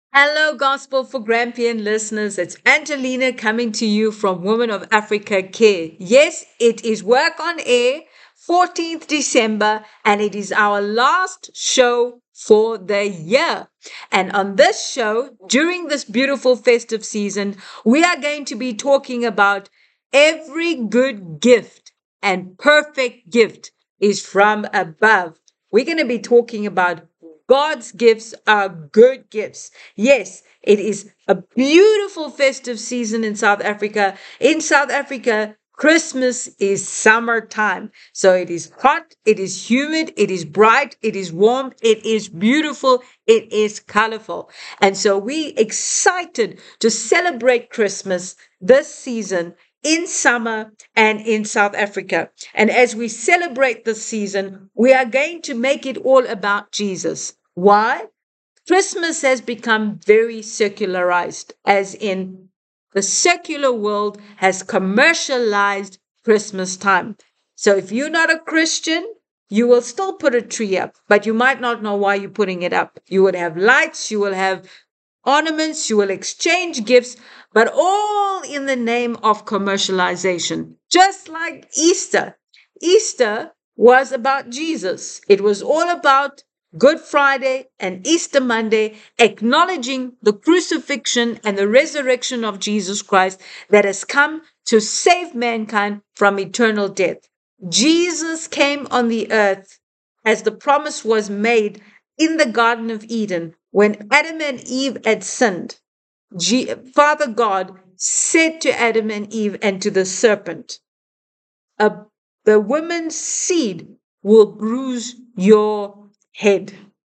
Hello, Gospel for Grampian listeners. It's Angelina coming to you from Women of Africa Care. Yes, it is Work on Air, 14th December, and it is our last show for the year. And on this show, during this beautiful festive season, we are going to be talking about every good gift and perfect gift is from above. We're going to be talking about God's gifts are good gifts. Yes, it is a beautiful festive season in South Africa. In South Africa, Christmas is summertime. So it is hot, it is humid, it is bright, it is warm, it is beautiful, it is colorful. And so we excited to celebrate Christmas this season in summer and in South Africa. And as we celebrate this season, we are going to make it all about Jesus. Why? Christmas has become very secularized, as in the secular world has commercialized Christmas time. So if you're not a Christian, you will still put a tree up, but you might not know why you're putting it up. You would have lights, you will have ornaments, you will exchange gifts, but all in the name of commercialization. Just like Easter. Easter was about Jesus. It was all about Good Friday and Easter Monday, acknowledging the crucifixion and the resurrection of Jesus Christ that has come to save mankind from eternal death. Jesus came on the earth as the promise was made in the Garden of Eden when Adam and Eve had sinned. Father God said to Adam and Eve and to the serpent, "A the woman's seed will bruise your head,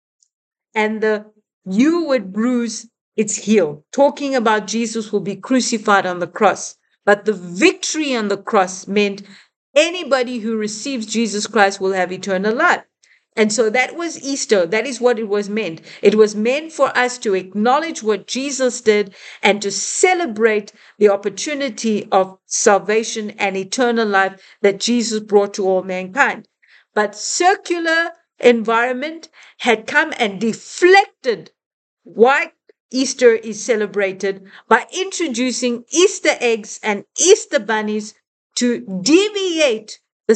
and the you would bruise its heel." Talking about Jesus will be crucified on the cross. But the victory on the cross meant anybody who receives Jesus Christ will have eternal life. And so that was Easter. That is what it was meant. It was meant for us to acknowledge what Jesus did and to celebrate the opportunity of salvation and eternal life that Jesus brought to all mankind. But circular environment had come and deflected why Easter is celebrated by introducing Easter eggs and Easter bunnies to deviate the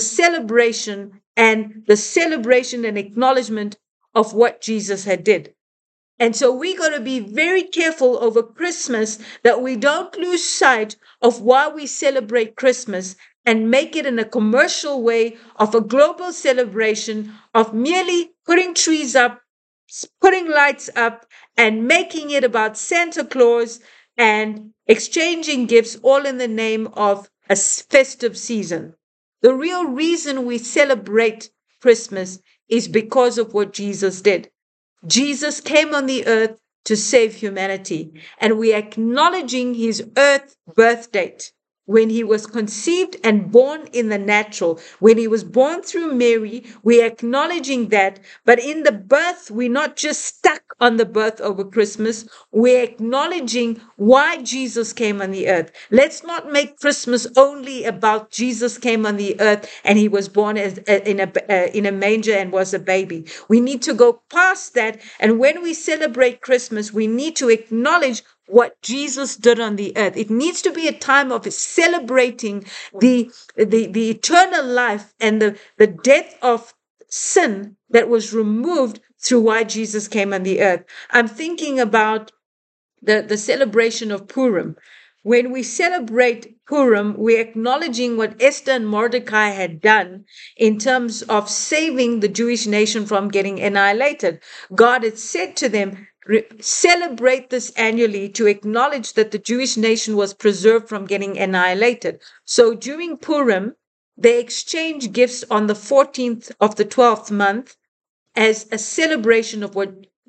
celebration and acknowledgement of what Jesus had did. And so we're going to be very careful over Christmas that we don't lose sight of why we celebrate Christmas and make it in a commercial way of a global celebration of merely putting trees up, putting lights up, and making it about Santa Claus and exchanging gifts, all in the name of a festive season. The real reason we celebrate Christmas is because of what Jesus did. Jesus came on the earth to save humanity, and we are acknowledging his earth birth date when he was conceived and born in the natural. When he was born through Mary, we are acknowledging that. But in the birth, we're not just stuck on the birth over Christmas. We're acknowledging why Jesus came on the earth. Let's not make Christmas only about Jesus came on the earth and he was born in a manger and was a baby. We need to go past that. And when we celebrate Christmas, we need to acknowledge what Jesus did on the earth. It needs to be a time of celebrating the eternal life and the death of sin that was removed through why Jesus came on the earth. I'm thinking about the celebration of Purim. When we celebrate Purim, we're acknowledging what Esther and Mordecai had done in terms of saving the Jewish nation from getting annihilated. God had said to them, celebrate this annually to acknowledge that the Jewish nation was preserved from getting annihilated. So during Purim, they exchanged gifts on the 14th of the 12th month as a celebration of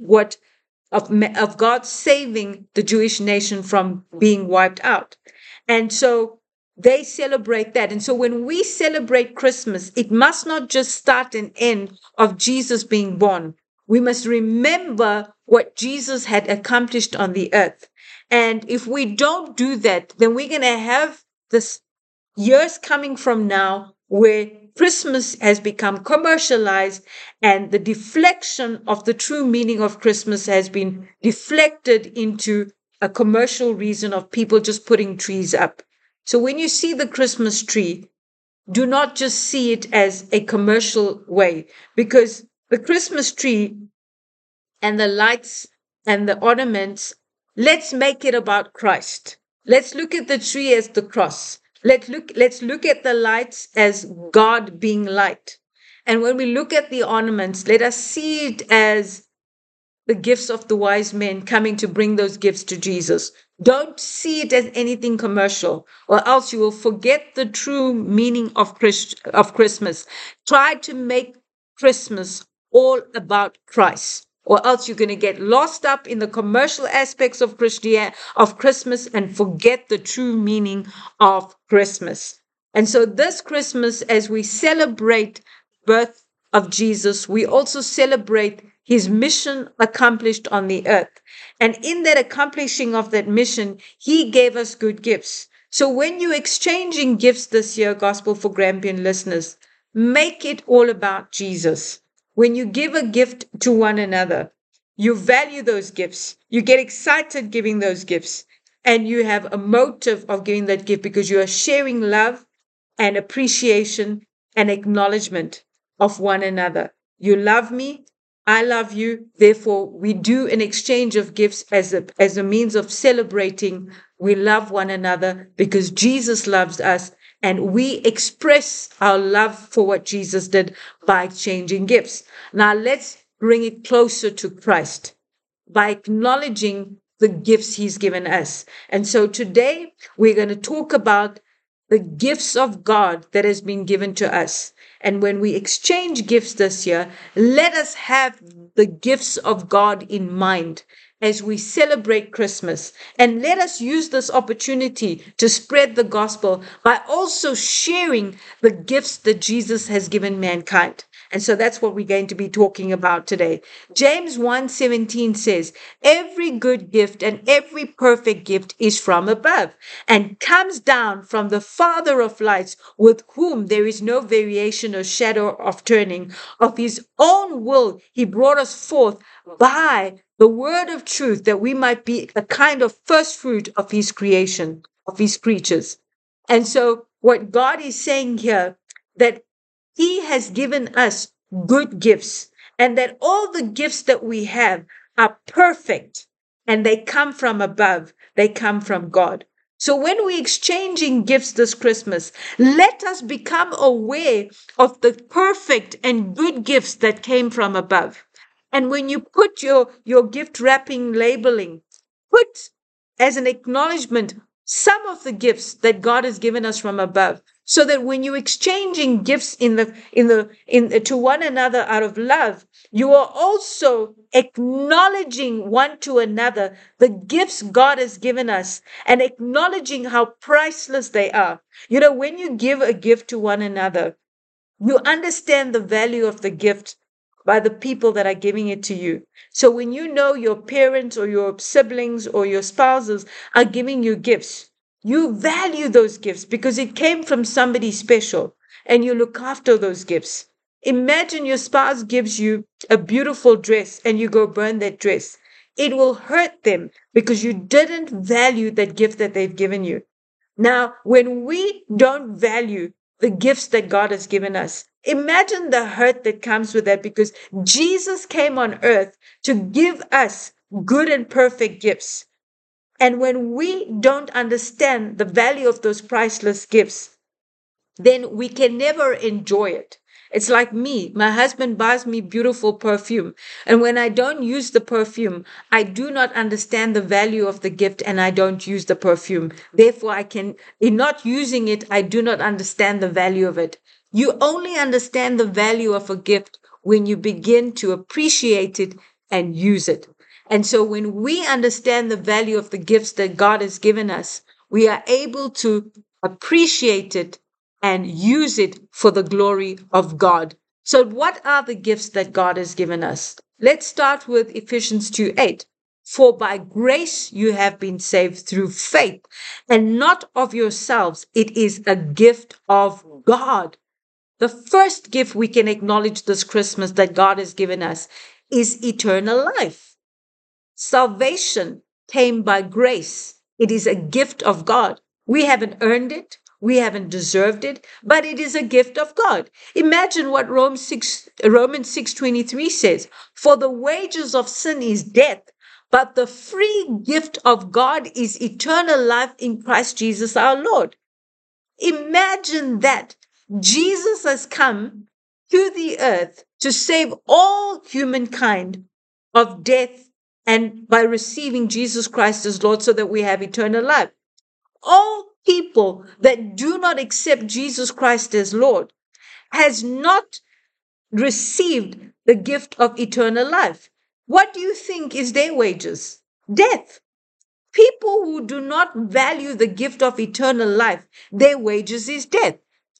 of God saving the Jewish nation from being wiped out. And so they celebrate that. And so when we celebrate Christmas, it must not just start and end of Jesus being born. We must remember what Jesus had accomplished on the earth. And if we don't do that, then we're going to have this years coming from now where Christmas has become commercialized, and the deflection of the true meaning of Christmas has been deflected into a commercial reason of people just putting trees up. So when you see the Christmas tree, do not just see it as a commercial way, because the Christmas tree and the lights and the ornaments, let's make it about Christ. Let's look at the tree as the cross. Let's look at the lights as God being light. And when we look at the ornaments, let us see it as the gifts of the wise men coming to bring those gifts to Jesus. Don't see it as anything commercial, or else you will forget the true meaning of Christmas. Try to make Christmas all about Christ, or else you're going to get lost up in the commercial aspects of Christmas, and forget the true meaning of Christmas. And so this Christmas, as we celebrate birth of Jesus, we also celebrate his mission accomplished on the earth. And in that accomplishing of that mission, he gave us good gifts. So when you're exchanging gifts this year, Gospel for Grampian listeners, make it all about Jesus. When you give a gift to one another, you value those gifts. You get excited giving those gifts. And you have a motive of giving that gift because you are sharing love and appreciation and acknowledgement of one another. You love me, I love you. Therefore, we do an exchange of gifts as a means of celebrating. We love one another because Jesus loves us, and we express our love for what Jesus did by exchanging gifts. Now, let's bring it closer to Christ by acknowledging the gifts he's given us. And so today, we're going to talk about the gifts of God that has been given to us. And when we exchange gifts this year, let us have the gifts of God in mind as we celebrate Christmas. And let us use this opportunity to spread the gospel by also sharing the gifts that Jesus has given mankind. And so that's what we're going to be talking about today. James 1:17 says, every good gift and every perfect gift is from above and comes down from the Father of lights, with whom there is no variation or shadow of turning. Of his own will, he brought us forth by the word of truth, that we might be a kind of first fruit of his creation, of his creatures. And so what God is saying here, that he has given us good gifts, and that all the gifts that we have are perfect, and they come from above. They come from God. So when we're exchanging gifts this Christmas, let us become aware of the perfect and good gifts that came from above. And when you put your gift wrapping labeling, put as an acknowledgement some of the gifts that God has given us from above, so that when you're exchanging gifts to one another out of love, you are also acknowledging one to another the gifts God has given us, and acknowledging how priceless they are. You know, when you give a gift to one another, you understand the value of the gift by the people that are giving it to you. So when you know your parents or your siblings or your spouses are giving you gifts, you value those gifts because it came from somebody special, and you look after those gifts. Imagine your spouse gives you a beautiful dress and you go burn that dress. It will hurt them because you didn't value that gift that they've given you. Now, when we don't value the gifts that God has given us, imagine the hurt that comes with that, because Jesus came on earth to give us good and perfect gifts. And when we don't understand the value of those priceless gifts, then we can never enjoy it. It's like me. My husband buys me beautiful perfume. And when I don't use the perfume, I do not understand the value of the gift, and I don't use the perfume. Therefore, in not using it, I do not understand the value of it. You only understand the value of a gift when you begin to appreciate it and use it. And so when we understand the value of the gifts that God has given us, we are able to appreciate it and use it for the glory of God. So what are the gifts that God has given us? Let's start with Ephesians 2:8. For by grace you have been saved through faith, and not of yourselves. It is a gift of God. The first gift we can acknowledge this Christmas that God has given us is eternal life. Salvation came by grace. It is a gift of God. We haven't earned it. We haven't deserved it, but it is a gift of God. Imagine what Romans 6:23 says, for the wages of sin is death, but the free gift of God is eternal life in Christ Jesus our Lord. Imagine that Jesus has come to the earth to save all humankind of death, and by receiving Jesus Christ as Lord so that we have eternal life. All people that do not accept Jesus Christ as Lord has not received the gift of eternal life. What do you think is their wages? Death. People who do not value the gift of eternal life, their wages is death.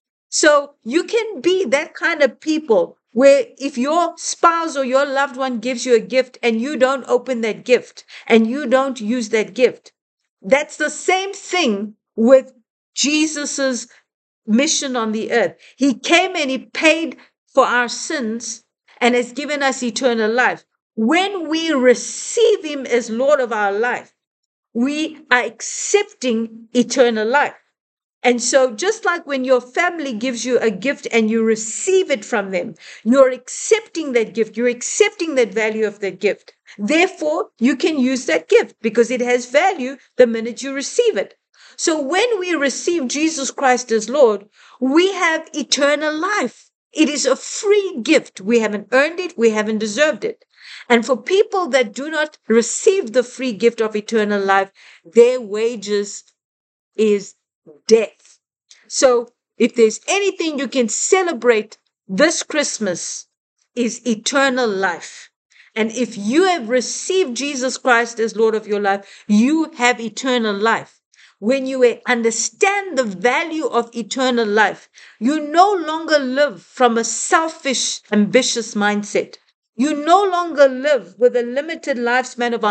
So you can be that kind of people where if your spouse or your loved one gives you a gift and you don't open that gift and you don't use that gift, that's the same thing with Jesus's mission on the earth. He came and he paid for our sins and has given us eternal life. When we receive him as Lord of our life, we are accepting eternal life. And so just like when your family gives you a gift and you receive it from them, you're accepting that gift. You're accepting that value of that gift. Therefore, you can use that gift because it has value the minute you receive it. So when we receive Jesus Christ as Lord, we have eternal life. It is a free gift. We haven't earned it. We haven't deserved it. And for people that do not receive the free gift of eternal life, their wages is death. So if there's anything you can celebrate this Christmas is eternal life. And if you have received Jesus Christ as Lord of your life, you have eternal life. When you understand the value of eternal life, you no longer live from a selfish, ambitious mindset. You no longer live with a limited lifespan of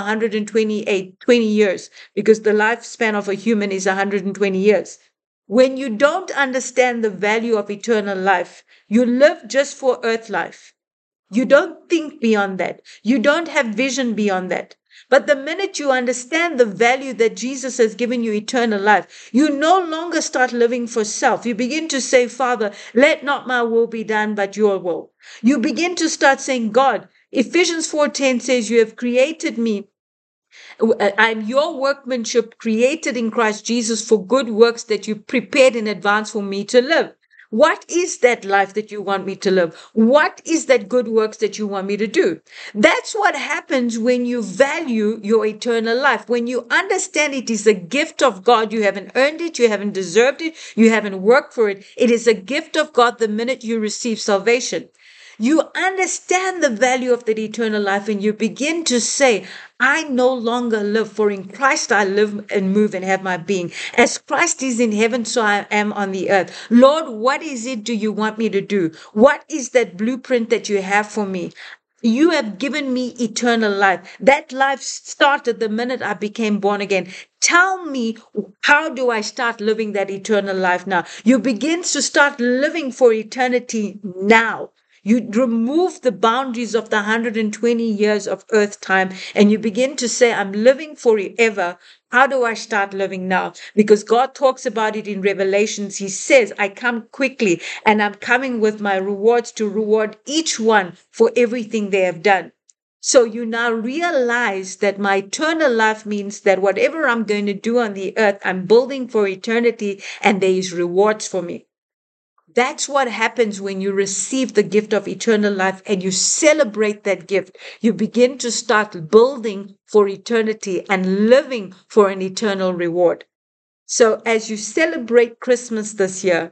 20 years, because the lifespan of a human is 120 years. When you don't understand the value of eternal life, you live just for earth life. You don't think beyond that. You don't have vision beyond that. But the minute you understand the value that Jesus has given you eternal life, you no longer start living for self. You begin to say, Father, let not my will be done, but your will. You begin to start saying, God, Ephesians 4:10 says, you have created me. I'm your workmanship created in Christ Jesus for good works that you prepared in advance for me to live. What is that life that you want me to live? What is that good works that you want me to do? That's what happens when you value your eternal life. When you understand it is a gift of God, you haven't earned it, you haven't deserved it, you haven't worked for it. It is a gift of God the minute you receive salvation. You understand the value of that eternal life and you begin to say, I no longer live, for in Christ I live and move and have my being. As Christ is in heaven, so I am on the earth. Lord, what is it do you want me to do? What is that blueprint that you have for me? You have given me eternal life. That life started the minute I became born again. Tell me, how do I start living that eternal life now? You begin to start living for eternity now. You remove the boundaries of the 120 years of earth time and you begin to say, I'm living forever. How do I start living now? Because God talks about it in Revelations. He says, I come quickly and I'm coming with my rewards to reward each one for everything they have done. So you now realize that my eternal life means that whatever I'm going to do on the earth, I'm building for eternity and there is rewards for me. That's what happens when you receive the gift of eternal life and you celebrate that gift. You begin to start building for eternity and living for an eternal reward. So as you celebrate Christmas this year,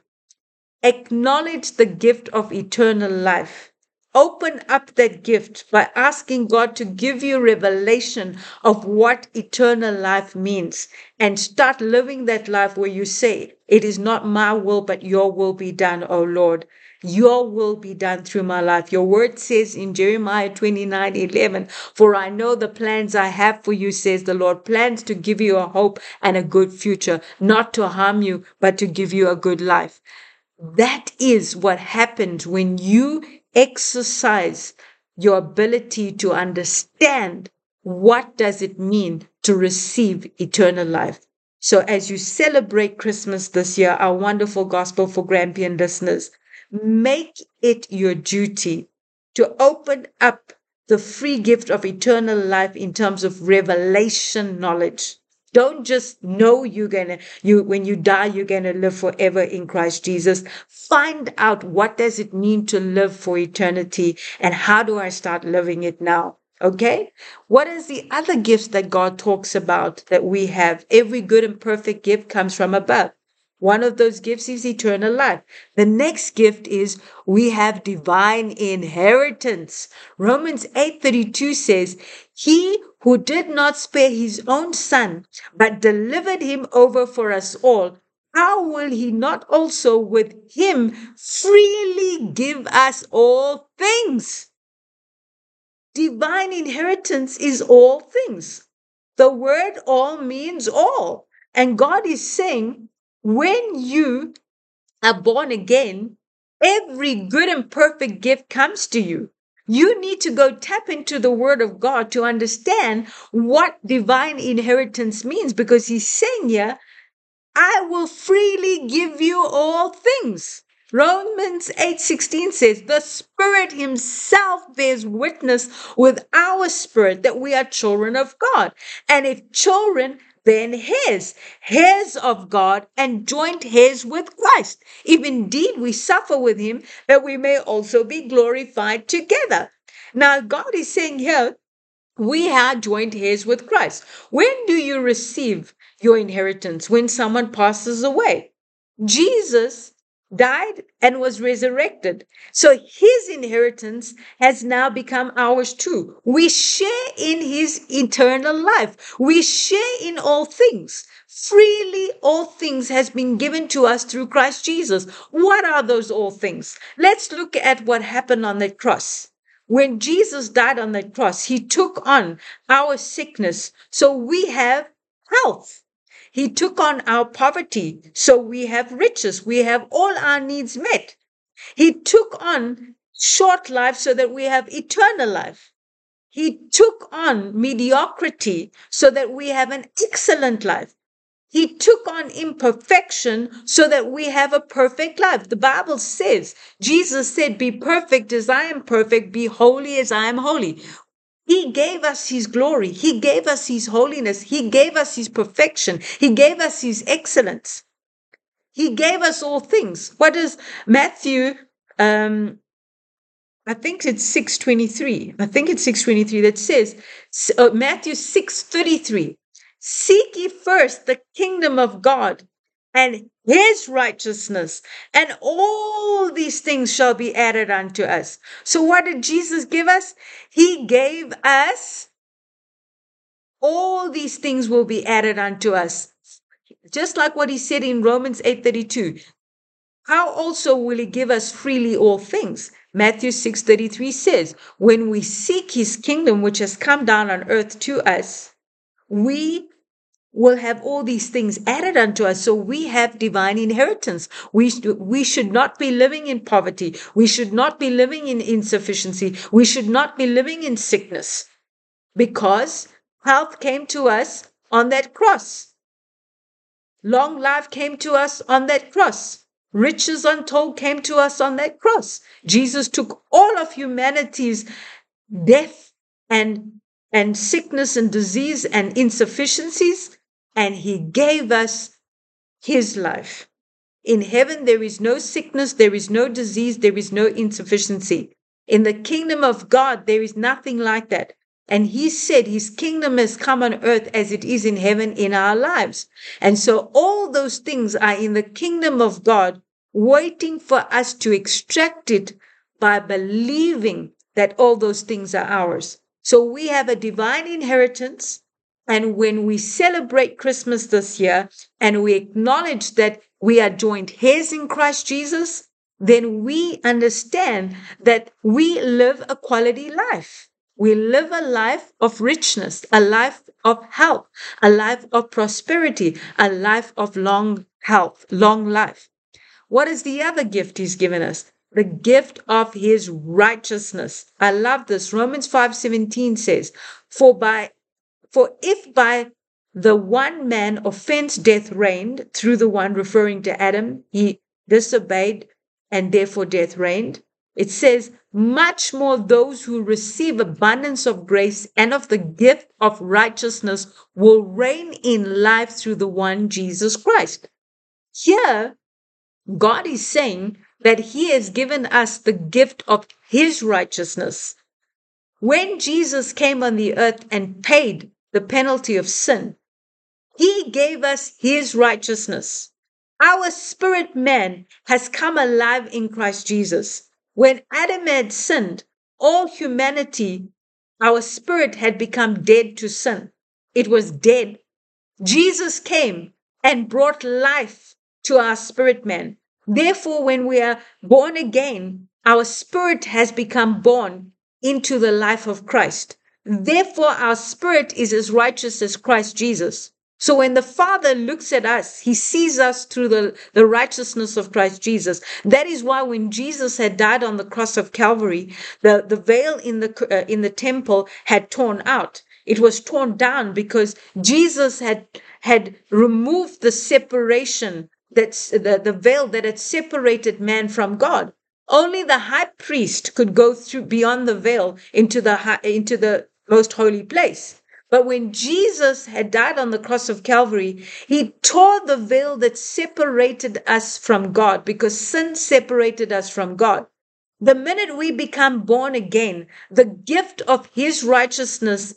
acknowledge the gift of eternal life. Open up that gift by asking God to give you revelation of what eternal life means and start living that life where you say, it is not my will, but your will be done, O Lord. Your will be done through my life. Your word says in Jeremiah 29:11, for I know the plans I have for you, says the Lord, plans to give you a hope and a good future, not to harm you, but to give you a good life. That is what happens when you exercise your ability to understand what does it mean to receive eternal life. So as you celebrate Christmas this year, our wonderful Gospel for Grampian listeners, make it your duty to open up the free gift of eternal life in terms of revelation knowledge. Don't just know when you die, you're gonna live forever in Christ Jesus. Find out what does it mean to live for eternity and how do I start living it now? Okay. What is the other gifts that God talks about that we have? Every good and perfect gift comes from above. One of those gifts is eternal life. The next gift is we have divine inheritance. Romans 8:32 says, "He who did not spare his own son, but delivered him over for us all, how will he not also with him freely give us all things?" Divine inheritance is all things. The word all means all. And God is saying, when you are born again, every good and perfect gift comes to you. You need to go tap into the word of God to understand what divine inheritance means, because he's saying here, I will freely give you all things. Romans 8:16 says, the Spirit himself bears witness with our spirit that we are children of God. And if children, then heirs of God and joint heirs with Christ. If indeed we suffer with him, that we may also be glorified together. Now, God is saying here, we are joint heirs with Christ. When do you receive your inheritance? When someone passes away. Jesus died and was resurrected. So his inheritance has now become ours too. We share in his eternal life. We share in all things. Freely all things has been given to us through Christ Jesus. What are those all things? Let's look at what happened on the cross. When Jesus died on the cross, he took on our sickness, so we have health. He took on our poverty, so we have riches. We have all our needs met. He took on short life so that we have eternal life. He took on mediocrity so that we have an excellent life. He took on imperfection so that we have a perfect life. The Bible says, Jesus said, be perfect as I am perfect, be holy as I am holy. He gave us his glory. He gave us his holiness. He gave us his perfection. He gave us his excellence. He gave us all things. What is Matthew? I think it's 6:23. I think it's 6:23 that says, Matthew 6:33. Seek ye first the kingdom of God and his righteousness, and all these things shall be added unto us. So what did Jesus give us? He gave us all these things will be added unto us. Just like what he said in Romans 8:32. How also will he give us freely all things? Matthew 6:33 says, when we seek his kingdom, which has come down on earth to us, we will have all these things added unto us. So we have divine inheritance. We should not be living in poverty. We should not be living in insufficiency. We should not be living in sickness, because health came to us on that cross. Long life came to us on that cross. Riches untold came to us on that cross. Jesus took all of humanity's death and sickness and disease and insufficiencies, and he gave us his life. In heaven, there is no sickness, there is no disease, there is no insufficiency. In the kingdom of God, there is nothing like that. And he said his kingdom has come on earth as it is in heaven in our lives. And so all those things are in the kingdom of God, waiting for us to extract it by believing that all those things are ours. So we have a divine inheritance. And when we celebrate Christmas this year and we acknowledge that we are joint heirs in Christ Jesus, then we understand that we live a quality life. We live a life of richness, a life of health, a life of prosperity, a life of long health, long life. what is the other gift he's given us? The gift of his righteousness. I love this. Romans 5:17 says, For if by the one man offense death reigned through the one, referring to Adam, he disobeyed and therefore death reigned. It says, much more those who receive abundance of grace and of the gift of righteousness will reign in life through the one Jesus Christ. Here, God is saying that he has given us the gift of his righteousness. When Jesus came on the earth and paid the penalty of sin, he gave us his righteousness. Our spirit man has come alive in Christ Jesus. When Adam had sinned, all humanity, our spirit had become dead to sin. It was dead. Jesus came and brought life to our spirit man. Therefore, when we are born again, our spirit has become born into the life of Christ. Therefore, our spirit is as righteous as Christ Jesus. So when the Father looks at us, he sees us through the righteousness of Christ Jesus. That is why when Jesus had died on the cross of Calvary, the veil in the temple had torn out. It was torn down because Jesus had removed the separation, that's the veil that had separated man from God. Only the high priest could go through beyond the veil into the most holy place. But when Jesus had died on the cross of Calvary, he tore the veil that separated us from God, because sin separated us from God. The minute we become born again, the gift of his righteousness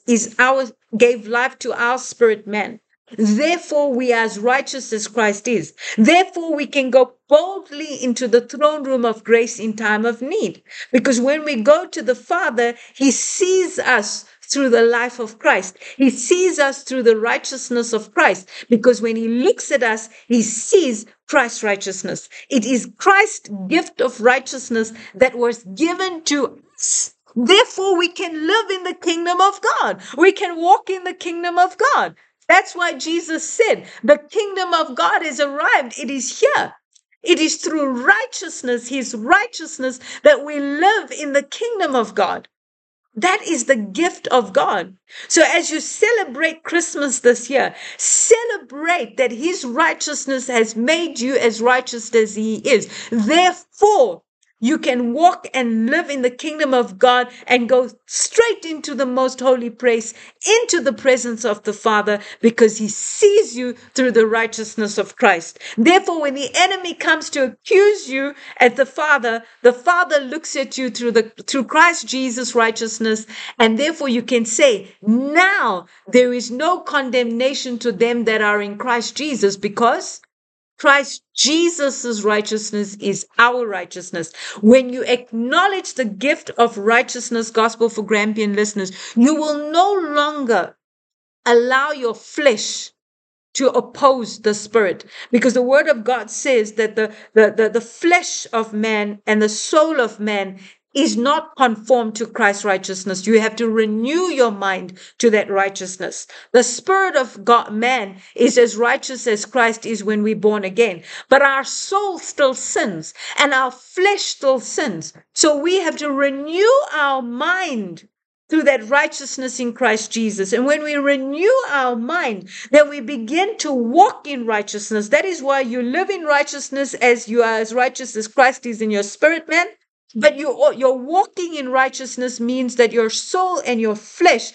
gave life to our spirit man. Therefore, we are as righteous as Christ is. Therefore, we can go boldly into the throne room of grace in time of need. Because when we go to the Father, he sees us through the life of Christ. He sees us through the righteousness of Christ. Because when he looks at us, he sees Christ's righteousness. It is Christ's gift of righteousness that was given to us. Therefore, we can live in the kingdom of God. We can walk in the kingdom of God. That's why Jesus said, the kingdom of God has arrived. It is here. It is through righteousness, his righteousness, that we live in the kingdom of God. That is the gift of God. So as you celebrate Christmas this year, celebrate that his righteousness has made you as righteous as he is. Therefore, you can walk and live in the kingdom of God and go straight into the most holy place, into the presence of the Father, because he sees you through the righteousness of Christ. Therefore, when the enemy comes to accuse you at the Father looks at you through Christ Jesus' righteousness, and therefore you can say, now there is no condemnation to them that are in Christ Jesus, because Christ Jesus' righteousness is our righteousness. When you acknowledge the gift of righteousness, Gospel for Grampian listeners, you will no longer allow your flesh to oppose the spirit, because the word of God says that the flesh of man and the soul of man is not conformed to Christ's righteousness. You have to renew your mind to that righteousness. The spirit of God, man, is as righteous as Christ is when we're born again. But our soul still sins and our flesh still sins. So we have to renew our mind through that righteousness in Christ Jesus. And when we renew our mind, then we begin to walk in righteousness. That is why you live in righteousness as you are as righteous as Christ is in your spirit, man. But you're walking in righteousness means that your soul and your flesh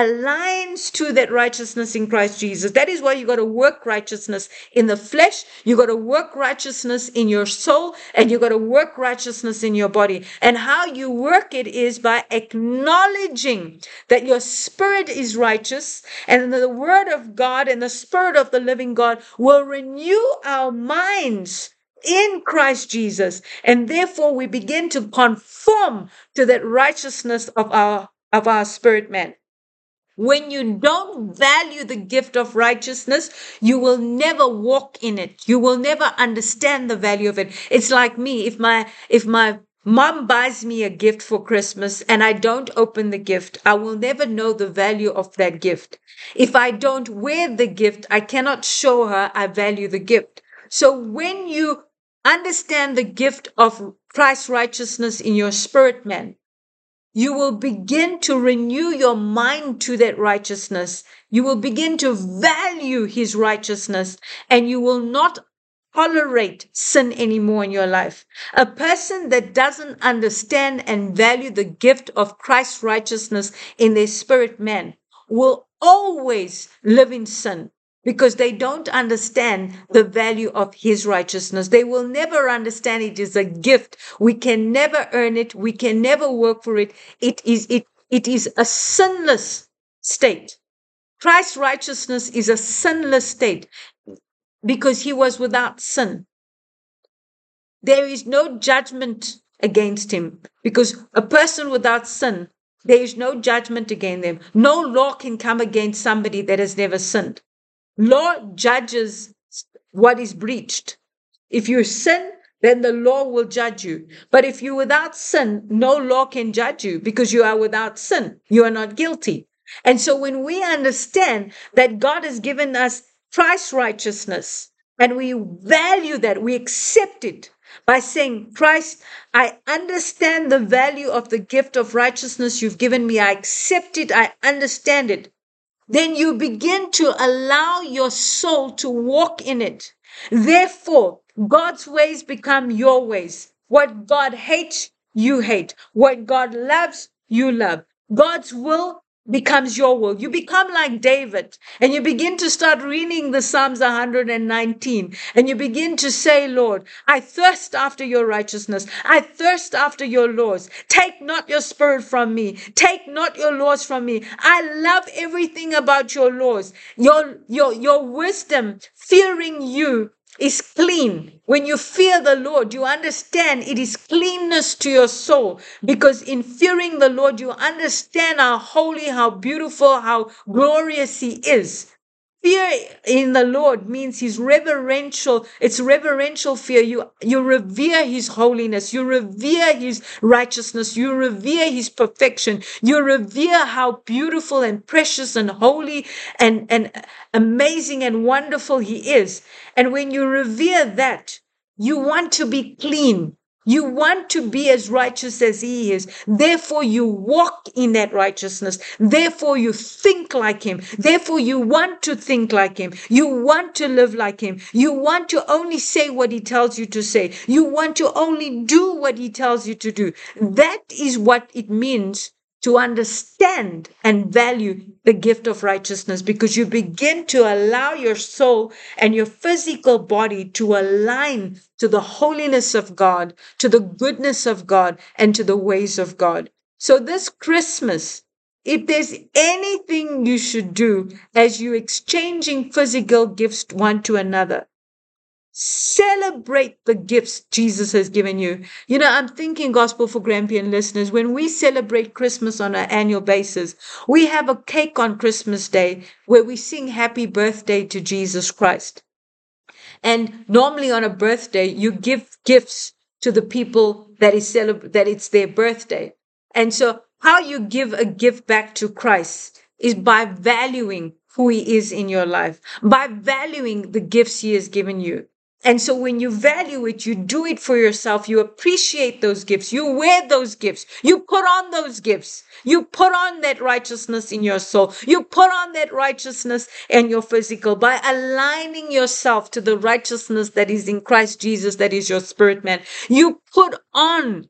aligns to that righteousness in Christ Jesus. That is why you got to work righteousness in the flesh. You got to work righteousness in your soul, and you got to work righteousness in your body. And how you work it is by acknowledging that your spirit is righteous, and the word of God and the spirit of the living God will renew our minds in Christ Jesus, and therefore we begin to conform to that righteousness of our spirit man. When you don't value the gift of righteousness, you will never walk in it. You will never understand the value of it. It's like me. If my mom buys me a gift for Christmas and I don't open the gift, I will never know the value of that gift. If I don't wear the gift, I cannot show her I value the gift. So when you understand the gift of Christ's righteousness in your spirit, man, you will begin to renew your mind to that righteousness. You will begin to value his righteousness, and you will not tolerate sin anymore in your life. A person that doesn't understand and value the gift of Christ's righteousness in their spirit man will always live in sin, because they don't understand the value of his righteousness. They will never understand it is a gift. We can never earn it. We can never work for it. It is a sinless state. Christ's righteousness is a sinless state because he was without sin. There is no judgment against him, because a person without sin, there is no judgment against them. No law can come against somebody that has never sinned. Law judges what is breached. If you sin, then the law will judge you. But if you're without sin, no law can judge you because you are without sin. You are not guilty. And so when we understand that God has given us Christ's righteousness, and we value that, we accept it by saying, Christ, I understand the value of the gift of righteousness you've given me. I accept it. I understand it. Then you begin to allow your soul to walk in it. Therefore, God's ways become your ways. What God hates, you hate. What God loves, you love. God's will becomes your will. You become like David, and you begin to start reading the Psalms 119, and you begin to say, Lord, I thirst after your righteousness. I thirst after your laws. Take not your spirit from me. Take not your laws from me. I love everything about your laws. Your wisdom, fearing you, is clean. When you fear the Lord, you understand it is cleanness to your soul, because in fearing the Lord, you understand how holy, how beautiful, how glorious he is. Fear in the Lord means he's reverential. It's reverential fear. You revere his holiness. You revere his righteousness. You revere his perfection. You revere how beautiful and precious and holy and amazing and wonderful he is. And when you revere that, you want to be clean. You want to be as righteous as he is. Therefore, you walk in that righteousness. Therefore, you think like him. Therefore, you want to think like him. You want to live like him. You want to only say what he tells you to say. You want to only do what he tells you to do. That is what it means to understand and value the gift of righteousness, because you begin to allow your soul and your physical body to align to the holiness of God, to the goodness of God, and to the ways of God. So this Christmas, if there's anything you should do as you exchanging physical gifts one to another, celebrate the gifts Jesus has given you. You know, I'm thinking, Gospel for Grampian listeners, when we celebrate Christmas on an annual basis, we have a cake on Christmas Day where we sing happy birthday to Jesus Christ. And normally on a birthday, you give gifts to the people that it's their birthday. And so how you give a gift back to Christ is by valuing who he is in your life, by valuing the gifts he has given you. And so when you value it, you do it for yourself. You appreciate those gifts. You wear those gifts. You put on those gifts. You put on that righteousness in your soul. You put on that righteousness in your physical by aligning yourself to the righteousness that is in Christ Jesus, that is your spirit man. You put on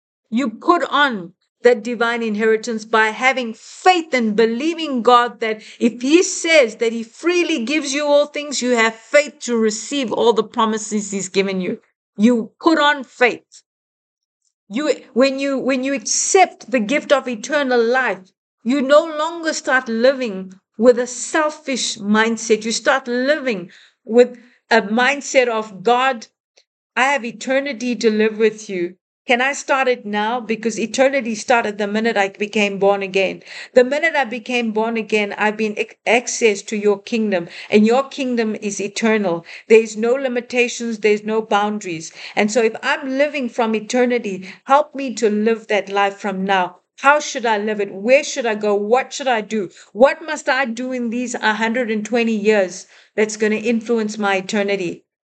that divine inheritance by having faith and believing God that if he says that he freely gives you all things, you have faith to receive all the promises he's given you. You put on faith. When you accept the gift of eternal life, you no longer start living with a selfish mindset. You start living with a mindset of, God, I have eternity to live with you. Can I start it now? Because eternity started the minute I became born again. The minute I became born again, I've been access to your kingdom, and your kingdom is eternal. There's no limitations. There's no boundaries. And so if I'm living from eternity, help me to live that life from now. How should I live it? Where should I go? What should I do? What must I do in these 120 years that's going to influence my eternity?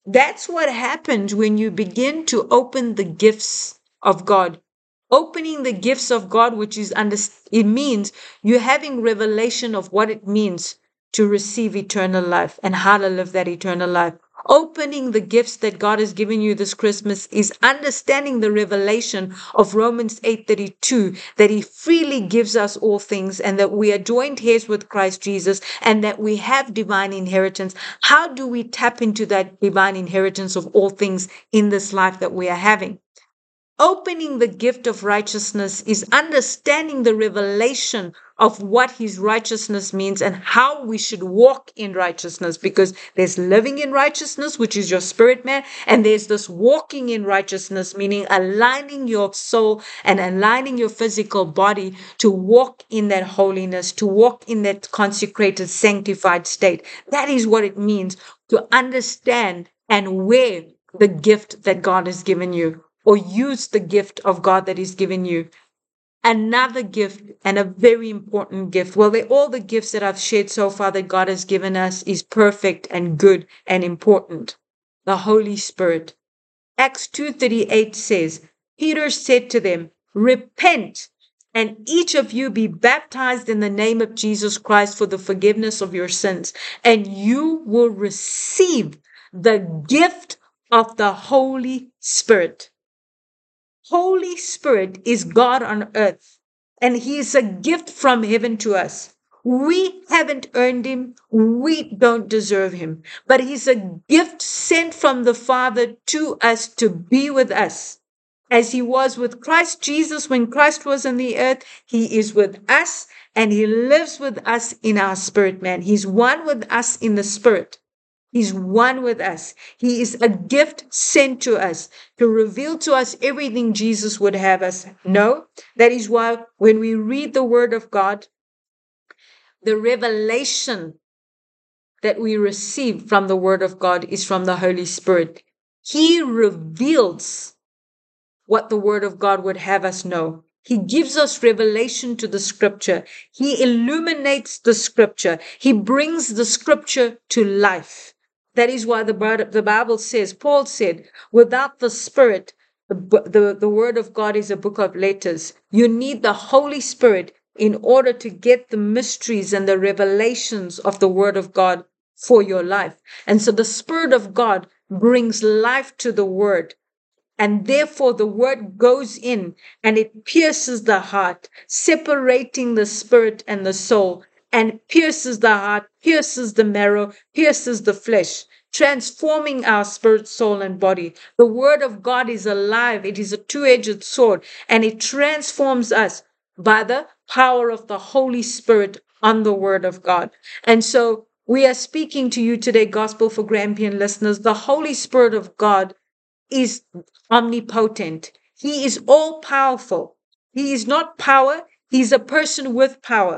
That's what happens when you begin to open the gifts of God. Opening the gifts of God, which is it means you're having revelation of what it means to receive eternal life and how to live that eternal life. Opening the gifts that God has given you this Christmas is understanding the revelation of Romans 8:32, that he freely gives us all things and that we are joined heirs with Christ Jesus and that we have divine inheritance. How do we tap into that divine inheritance of all things in this life that we are having? Opening the gift of righteousness is understanding the revelation of what his righteousness means and how we should walk in righteousness, because there's living in righteousness, which is your spirit man, and there's this walking in righteousness, meaning aligning your soul and aligning your physical body to walk in that holiness, to walk in that consecrated, sanctified state. That is what it means to understand and wear the gift that God has given you, or use the gift of God that He's given you. Another gift, and a very important gift, well, all the gifts that I've shared so far that God has given us is perfect and good and important. The Holy Spirit. Acts 2:38 says, Peter said to them, repent and each of you be baptized in the name of Jesus Christ for the forgiveness of your sins, and you will receive the gift of the Holy Spirit. Holy Spirit is God on earth, and He is a gift from heaven to us. We haven't earned Him. We don't deserve Him, but He's a gift sent from the Father to us to be with us. As He was with Christ Jesus when Christ was on the earth, He is with us and He lives with us in our spirit, man. He's one with us in the spirit. He's one with us. He is a gift sent to us to reveal to us everything Jesus would have us know. That is why when we read the Word of God, the revelation that we receive from the Word of God is from the Holy Spirit. He reveals what the Word of God would have us know. He gives us revelation to the Scripture. He illuminates the Scripture. He brings the Scripture to life. That is why the Bible says, Paul said, without the Spirit, the Word of God is a book of letters. You need the Holy Spirit in order to get the mysteries and the revelations of the Word of God for your life. And so the Spirit of God brings life to the Word. And therefore the word goes in and it pierces the heart, separating the spirit and the soul, and pierces the heart, pierces the marrow, pierces the flesh, transforming our spirit, soul, and body. The word of God is alive. It is a two-edged sword, and it transforms us by the power of the Holy Spirit on the word of God. And so we are speaking to you today, Gospel for Grampian listeners. The Holy Spirit of God is omnipotent. He is all powerful. He is not power. He's a person with power.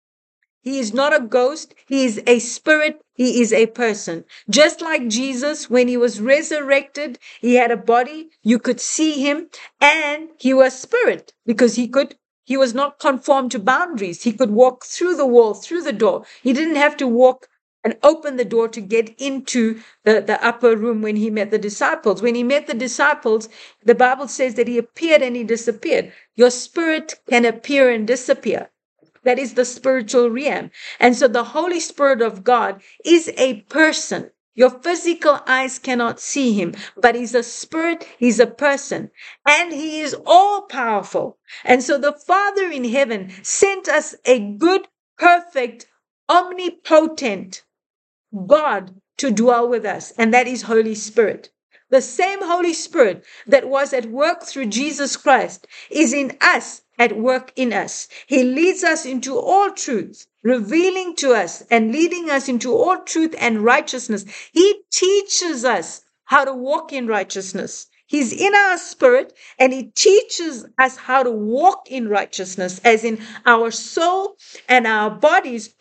He is not a ghost. He is a spirit. He is a person. Just like Jesus, when he was resurrected, he had a body. You could see him, and he was spirit because he was not conformed to boundaries. He could walk through the wall, through the door. He didn't have to walk and open the door to get into the upper room when he met the disciples. When he met the disciples, the Bible says that he appeared and he disappeared. Your spirit can appear and disappear. That is the spiritual realm. And so the Holy Spirit of God is a person. Your physical eyes cannot see him, but he's a spirit, he's a person, and he is all powerful. And so the Father in heaven sent us a good, perfect, omnipotent God to dwell with us, and that is Holy Spirit. The same Holy Spirit that was at work through Jesus Christ is in us, at work in us. He leads us into all truth, revealing to us and leading us into all truth and righteousness. He teaches us how to walk in righteousness. He's in our spirit and he teaches us how to walk in righteousness, as in our soul and our bodies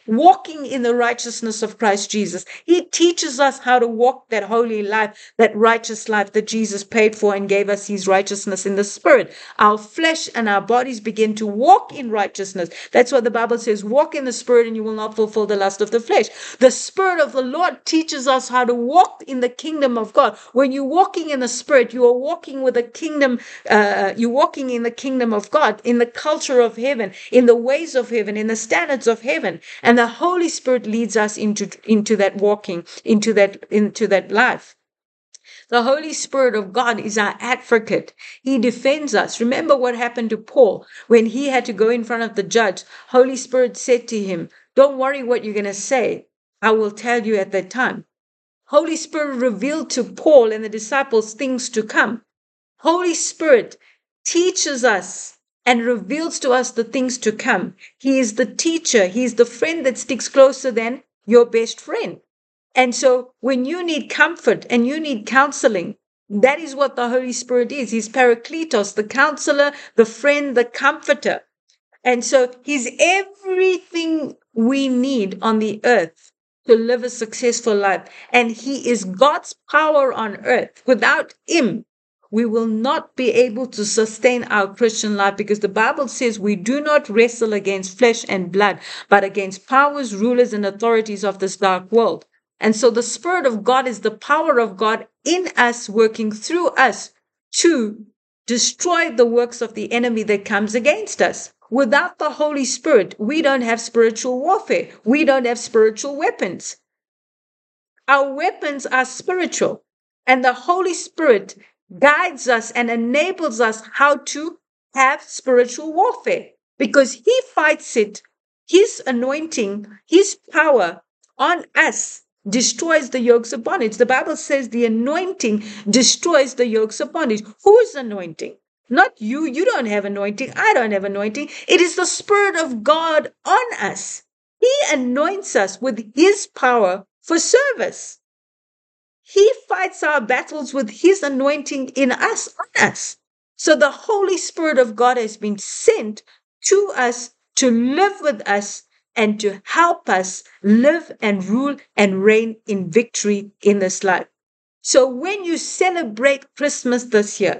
walking in the righteousness of Christ Jesus. He teaches us how to walk that holy life, that righteous life that Jesus paid for and gave us his righteousness in the Spirit. Our flesh and our bodies begin to walk in righteousness. That's what the Bible says, walk in the Spirit and you will not fulfill the lust of the flesh. The Spirit of the Lord teaches us how to walk in the kingdom of God. When you're walking in the Spirit, you are walking with the kingdom, you're walking in the kingdom of God, in the culture of heaven, in the ways of heaven, in the standards of heaven. And the Holy Spirit leads us into that walking, into that life. The Holy Spirit of God is our advocate. He defends us. Remember what happened to Paul when he had to go in front of the judge. Holy Spirit said to him, don't worry what you're going to say. I will tell you at that time. Holy Spirit revealed to Paul and the disciples things to come. Holy Spirit teaches us and reveals to us the things to come. He is the teacher. He is the friend that sticks closer than your best friend. And so when you need comfort and you need counseling, that is what the Holy Spirit is. He's Parakletos, the counselor, the friend, the comforter. And so he's everything we need on the earth to live a successful life. And he is God's power on earth. Without him, we will not be able to sustain our Christian life, because the Bible says we do not wrestle against flesh and blood, but against powers, rulers, and authorities of this dark world. And so the Spirit of God is the power of God in us, working through us to destroy the works of the enemy that comes against us. Without the Holy Spirit, we don't have spiritual warfare. We don't have spiritual weapons. Our weapons are spiritual, and the Holy Spirit guides us and enables us how to have spiritual warfare, because he fights it. His anointing, his power on us destroys the yokes of bondage. The Bible says the anointing destroys the yokes of bondage. Whose anointing? Not you. You don't have anointing. I don't have anointing. It is the Spirit of God on us. He anoints us with his power for service. He fights our battles with his anointing in us, on us. So the Holy Spirit of God has been sent to us to live with us and to help us live and rule and reign in victory in this life. So when you celebrate Christmas this year,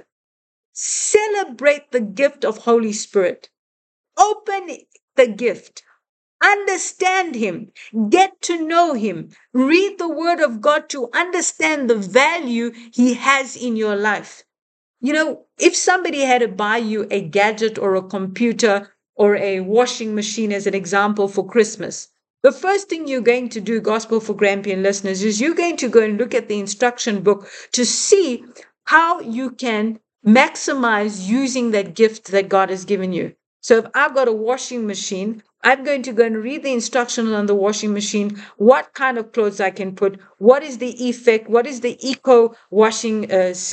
celebrate the gift of Holy Spirit. Open the gift. Understand him, get to know him, read the word of God to understand the value he has in your life. You know, if somebody had to buy you a gadget or a computer or a washing machine as an example for Christmas, the first thing you're going to do, Gospel for Grampian listeners, is you're going to go and look at the instruction book to see how you can maximize using that gift that God has given you. So if I've got a washing machine, I'm going to go and read the instructions on the washing machine, what kind of clothes I can put, what is the effect, what is the eco washing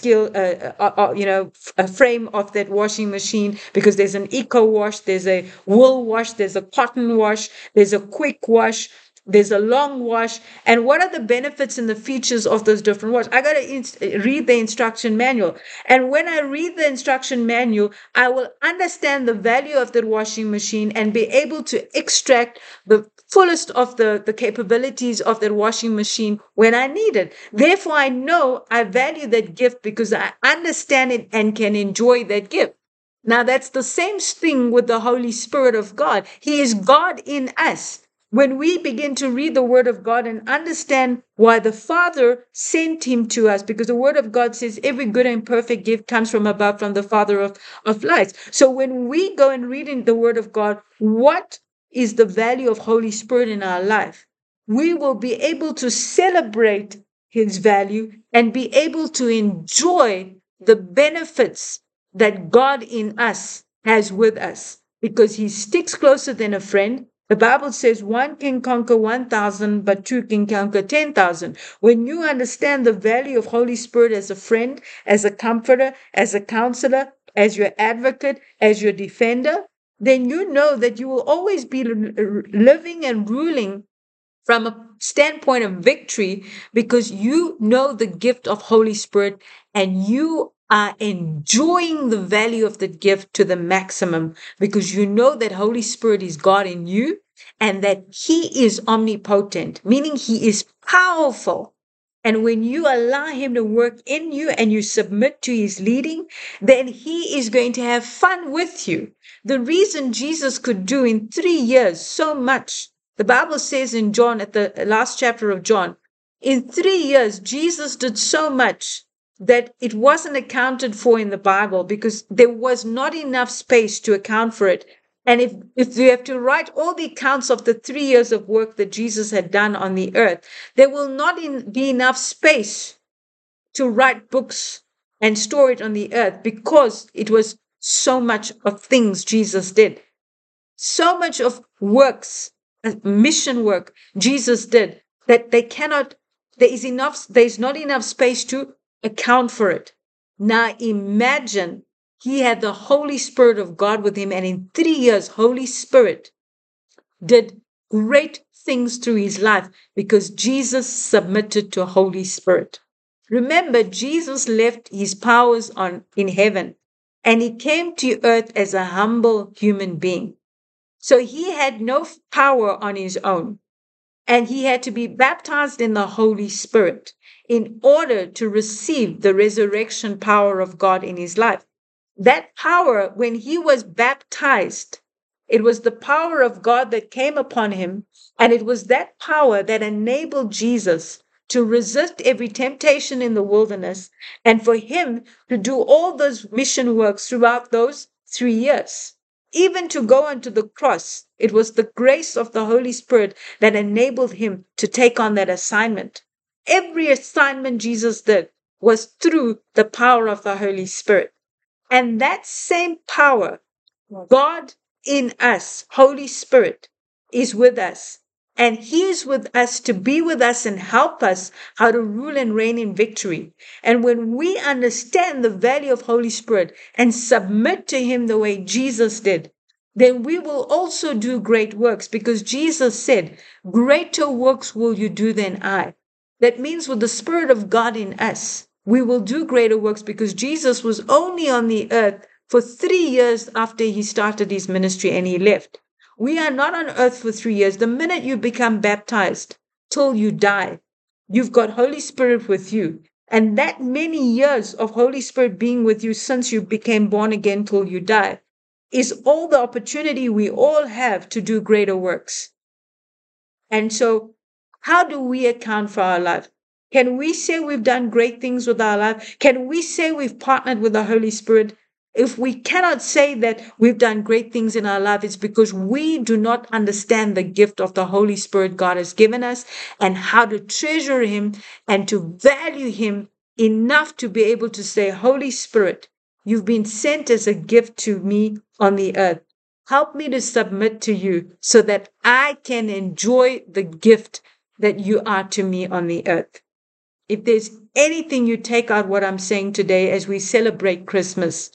frame of that washing machine, because there's an eco wash, there's a wool wash, there's a cotton wash, there's a quick wash, there's a long wash, and what are the benefits and the features of those different washes? I got to read the instruction manual. And when I read the instruction manual, I will understand the value of that washing machine and be able to extract the fullest of the capabilities of that washing machine when I need it. Therefore, I know I value that gift because I understand it and can enjoy that gift. Now, that's the same thing with the Holy Spirit of God. He is God in us. When we begin to read the word of God and understand why the Father sent him to us, because the word of God says every good and perfect gift comes from above, from the Father of lights. So when we go and read in the word of God, what is the value of Holy Spirit in our life? We will be able to celebrate his value and be able to enjoy the benefits that God in us has with us, because he sticks closer than a friend. The Bible says one can conquer 1,000, but two can conquer 10,000. When you understand the value of Holy Spirit as a friend, as a comforter, as a counselor, as your advocate, as your defender, then you know that you will always be living and ruling from a standpoint of victory, because you know the gift of Holy Spirit and you are enjoying the value of the gift to the maximum, because you know that Holy Spirit is God in you and that he is omnipotent, meaning he is powerful. And when you allow him to work in you and you submit to his leading, then he is going to have fun with you. The reason Jesus could do in 3 years so much, the Bible says in John, at the last chapter of John, in 3 years, Jesus did so much that it wasn't accounted for in the Bible because there was not enough space to account for it. And if you have to write all the accounts of the 3 years of work that Jesus had done on the earth, there will not be enough space to write books and store it on the earth because it was so much of things Jesus did. So much of works, mission work Jesus did that there's not enough space to account for it. Now imagine he had the Holy Spirit of God with him, and in 3 years, Holy Spirit did great things through his life because Jesus submitted to Holy Spirit. Remember, Jesus left his powers in heaven, and he came to earth as a humble human being. So he had no power on his own, and he had to be baptized in the Holy Spirit in order to receive the resurrection power of God in his life. That power, when he was baptized, it was the power of God that came upon him, and it was that power that enabled Jesus to resist every temptation in the wilderness and for him to do all those mission works throughout those 3 years. Even to go onto the cross, it was the grace of the Holy Spirit that enabled him to take on that assignment. Every assignment Jesus did was through the power of the Holy Spirit. And that same power, God in us, Holy Spirit, is with us. And he is with us to be with us and help us how to rule and reign in victory. And when we understand the value of Holy Spirit and submit to him the way Jesus did, then we will also do great works because Jesus said, greater works will you do than I. That means with the Spirit of God in us, we will do greater works because Jesus was only on the earth for 3 years after he started his ministry and he left. We are not on earth for 3 years. The minute you become baptized till you die, you've got Holy Spirit with you. And that many years of Holy Spirit being with you since you became born again till you die is all the opportunity we all have to do greater works. And so how do we account for our life? Can we say we've done great things with our life? Can we say we've partnered with the Holy Spirit? If we cannot say that we've done great things in our life, it's because we do not understand the gift of the Holy Spirit God has given us and how to treasure him and to value him enough to be able to say, Holy Spirit, you've been sent as a gift to me on the earth. Help me to submit to you so that I can enjoy the gift that you are to me on the earth. If there's anything you take out what I'm saying today as we celebrate Christmas,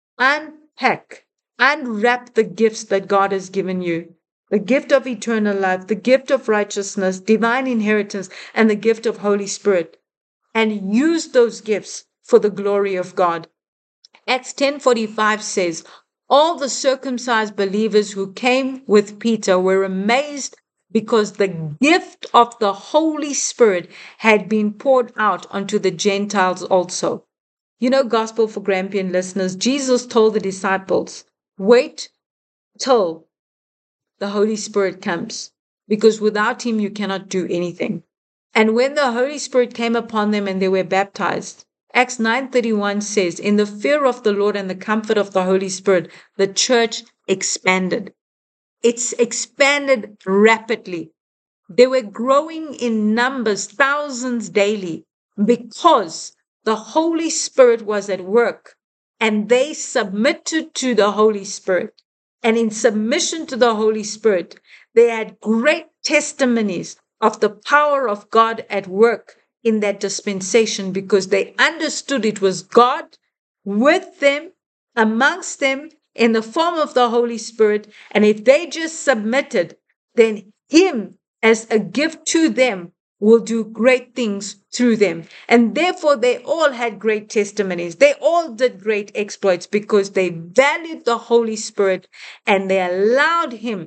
unpack, unwrap the gifts that God has given you. The gift of eternal life, the gift of righteousness, divine inheritance, and the gift of Holy Spirit. And use those gifts for the glory of God. Acts 10:45 says, all the circumcised believers who came with Peter were amazed because the gift of the Holy Spirit had been poured out onto the Gentiles also. You know, Gospel for Grampian listeners, Jesus told the disciples, wait till the Holy Spirit comes, because without him you cannot do anything. And when the Holy Spirit came upon them and they were baptized, Acts 9:31 says, in the fear of the Lord and the comfort of the Holy Spirit, the church expanded. It's expanded rapidly. They were growing in numbers, thousands daily, because the Holy Spirit was at work and they submitted to the Holy Spirit. And in submission to the Holy Spirit, they had great testimonies of the power of God at work in that dispensation because they understood it was God with them, amongst them, in the form of the Holy Spirit. And if they just submitted, then him as a gift to them will do great things through them. And therefore, they all had great testimonies. They all did great exploits because they valued the Holy Spirit and they allowed him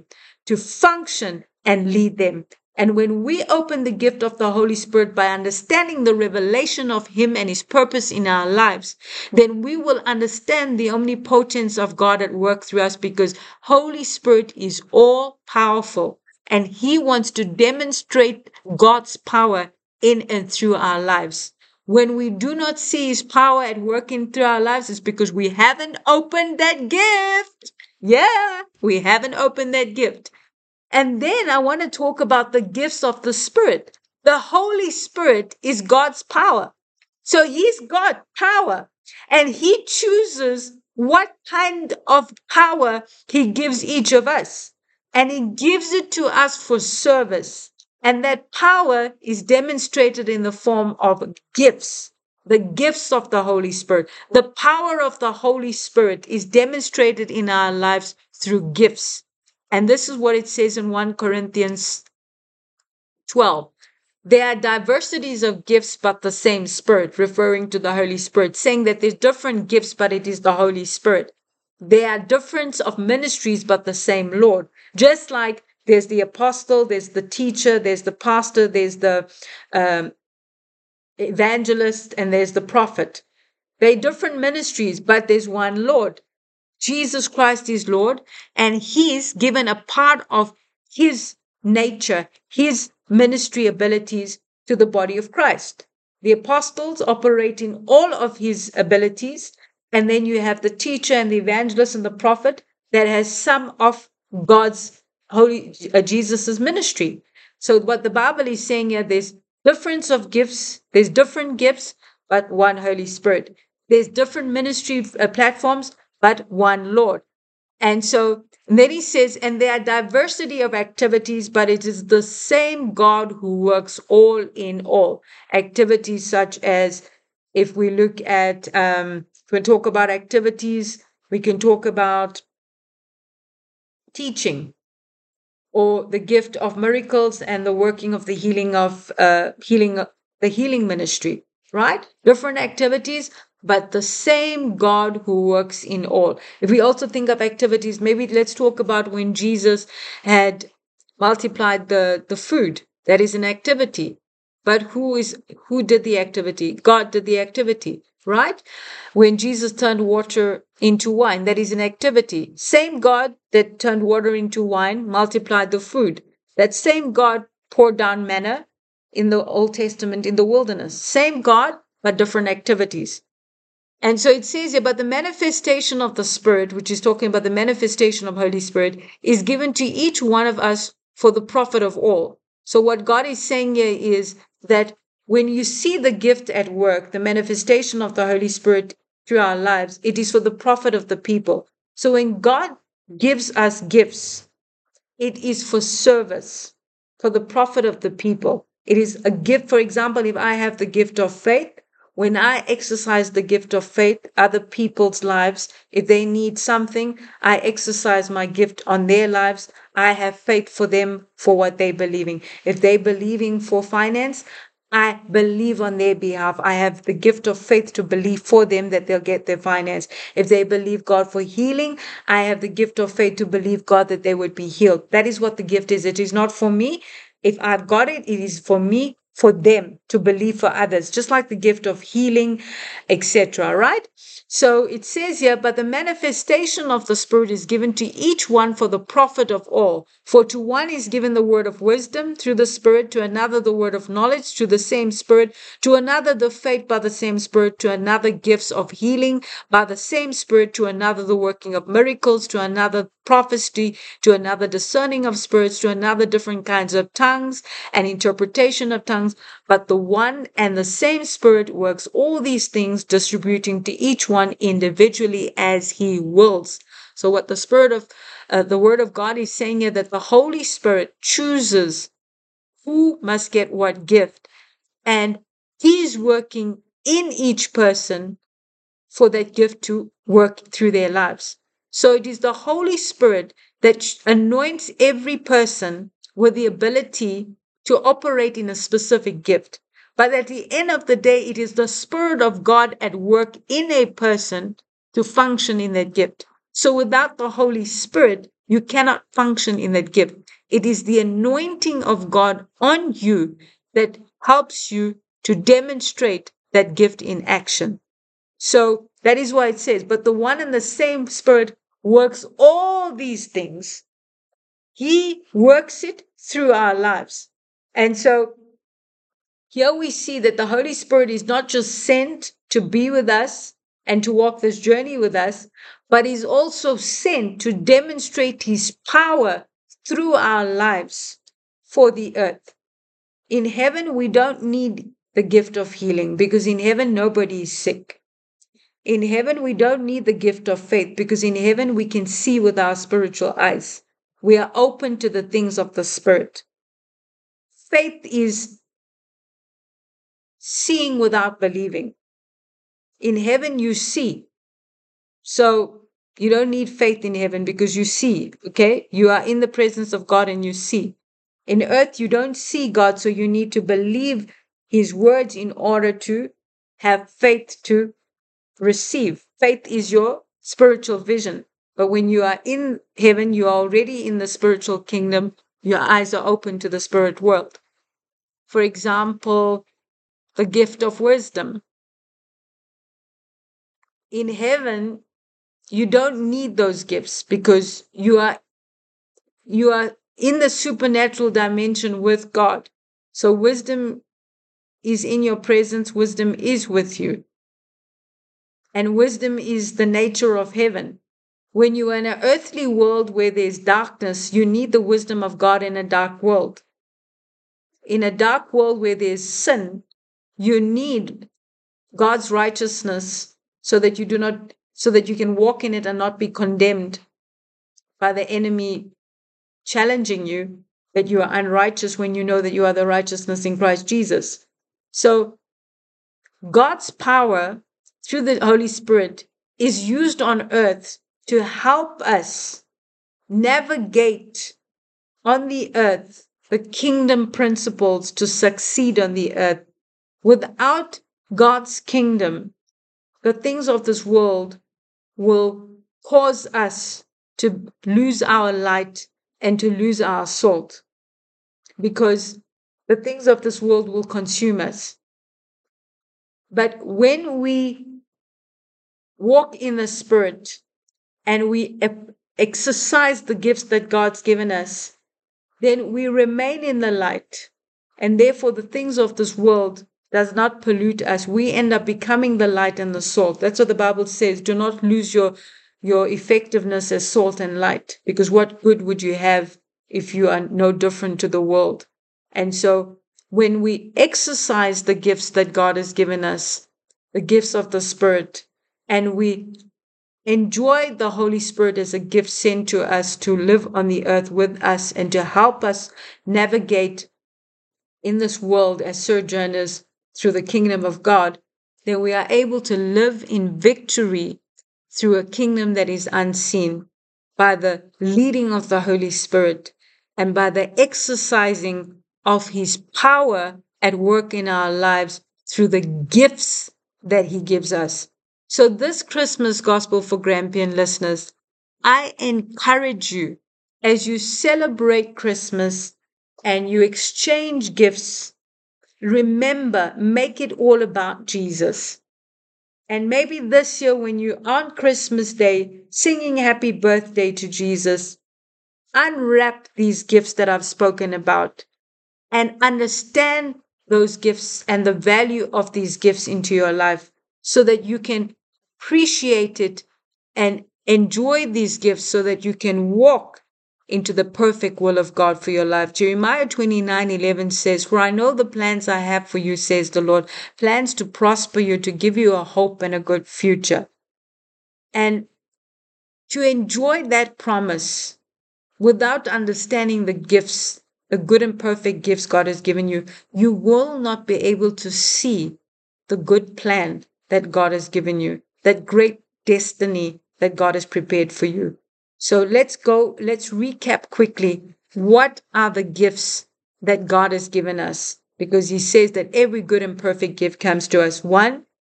to function and lead them. And when we open the gift of the Holy Spirit by understanding the revelation of Him and His purpose in our lives, then we will understand the omnipotence of God at work through us, because Holy Spirit is all powerful and He wants to demonstrate God's power in and through our lives. When we do not see His power at work in through our lives, it's because we haven't opened that gift. Yeah, we haven't opened that gift. And then I want to talk about the gifts of the Spirit. The Holy Spirit is God's power. So He's got power, and He chooses what kind of power He gives each of us. And He gives it to us for service. And that power is demonstrated in the form of gifts, the gifts of the Holy Spirit. The power of the Holy Spirit is demonstrated in our lives through gifts. And this is what it says in 1 Corinthians 12. There are diversities of gifts, but the same Spirit, referring to the Holy Spirit, saying that there's different gifts, but it is the Holy Spirit. There are difference of ministries, but the same Lord. Just like there's the apostle, there's the teacher, there's the pastor, there's the evangelist, and there's the prophet. They're different ministries, but there's one Lord. Jesus Christ is Lord, and He's given a part of His nature, His ministry abilities to the body of Christ. The apostles operate in all of His abilities, and then you have the teacher and the evangelist and the prophet that has some of God's Jesus's ministry. So what the Bible is saying here, there's difference of gifts, there's different gifts, but one Holy Spirit. There's different ministry platforms, but one Lord. And then he says, and there are diversity of activities, but it is the same God who works all in all. Activities such as, if we look at, we talk about activities, we can talk about teaching, or the gift of miracles and the working of the healing ministry, right? Different activities, but the same God who works in all. If we also think of activities, maybe let's talk about when Jesus had multiplied the food. That is an activity. But who did the activity? God did the activity, right? When Jesus turned water into wine, that is an activity. Same God that turned water into wine multiplied the food. That same God poured down manna in the Old Testament in the wilderness. Same God, but different activities. And so it says here, but the manifestation of the Spirit, which is talking about the manifestation of Holy Spirit, is given to each one of us for the profit of all. So what God is saying here is that when you see the gift at work, the manifestation of the Holy Spirit through our lives, it is for the profit of the people. So when God gives us gifts, it is for service, for the profit of the people. It is a gift. For example, if I have the gift of faith, when I exercise the gift of faith, other people's lives, if they need something, I exercise my gift on their lives. I have faith for them for what they believe in. If they believing for finance, I believe on their behalf. I have the gift of faith to believe for them that they'll get their finance. If they believe God for healing, I have the gift of faith to believe God that they would be healed. That is what the gift is. It is not for me. If I've got it, it is for me, for them to believe for others, just like the gift of healing, etc. Right? So it says here, but the manifestation of the Spirit is given to each one for the profit of all. For to one is given the word of wisdom through the Spirit, to another the word of knowledge through the same Spirit, to another the faith by the same Spirit, to another gifts of healing by the same Spirit, to another the working of miracles, to another prophecy, to another discerning of spirits, to another different kinds of tongues and interpretation of tongues. But the one and the same Spirit works all these things, distributing to each one individually as He wills. So what the Spirit of the Word of God is saying here, that the Holy Spirit chooses who must get what gift, and He's working in each person for that gift to work through their lives. So it is the Holy Spirit that anoints every person with the ability to operate in a specific gift. But at the end of the day, it is the Spirit of God at work in a person to function in that gift. So without the Holy Spirit, You cannot function in that gift. It is the anointing of God on you that helps you to demonstrate that gift in action. So that is why it says, but the one and the same Spirit works all these things. He works it through our lives. And so here we see that the Holy Spirit is not just sent to be with us and to walk this journey with us, but is also sent to demonstrate his power through our lives for the earth. In heaven, we don't need the gift of healing because in heaven, nobody is sick. In heaven, we don't need the gift of faith because in heaven, we can see with our spiritual eyes. We are open to the things of the Spirit. Faith is seeing without believing. In heaven, you see. So you don't need faith in heaven because you see, okay? You are in the presence of God and you see. In earth, you don't see God, so you need to believe his words in order to have faith to receive. Faith is your spiritual vision. But when you are in heaven, you are already in the spiritual kingdom. Your eyes are open to the spirit world. For example, the gift of wisdom. In heaven, you don't need those gifts because you are in the supernatural dimension with God. So wisdom is in your presence. Wisdom is with you. And wisdom is the nature of heaven. When you are in an earthly world where there's darkness, you need the wisdom of God in a dark world. In a dark world where there's sin, you need God's righteousness so that you can walk in it and not be condemned by the enemy challenging you that you are unrighteous when you know that you are the righteousness in Christ Jesus. So God's power through the Holy Spirit is used on earth to help us navigate on the earth the kingdom principles to succeed on the earth. Without God's kingdom, the things of this world will cause us to lose our light and to lose our salt, because the things of this world will consume us. But when we walk in the Spirit and we exercise the gifts that God's given us, then we remain in the light. And therefore, the things of this world does not pollute us. We end up becoming the light and the salt. That's what the Bible says. Do not lose your effectiveness as salt and light, because what good would you have if you are no different to the world? And so when we exercise the gifts that God has given us, the gifts of the Spirit, and we enjoy the Holy Spirit as a gift sent to us to live on the earth with us and to help us navigate in this world as sojourners through the kingdom of God, then we are able to live in victory through a kingdom that is unseen by the leading of the Holy Spirit and by the exercising of his power at work in our lives through the gifts that he gives us. So this Christmas Gospel for Grampian listeners, I encourage you as you celebrate Christmas and you exchange gifts, remember, make it all about Jesus. And maybe this year when you on Christmas Day singing happy birthday to Jesus, unwrap these gifts that I've spoken about and understand those gifts and the value of these gifts into your life so that you can appreciate it and enjoy these gifts so that you can walk into the perfect will of God for your life. Jeremiah 29:11 says, "For I know the plans I have for you, says the Lord, plans to prosper you, to give you a hope and a good future." And to enjoy that promise without understanding the gifts, the good and perfect gifts God has given you, you will not be able to see the good plan that God has given you, that great destiny that God has prepared for you. So let's recap quickly. What are the gifts that God has given us? Because he says that every good and perfect gift comes to us. One,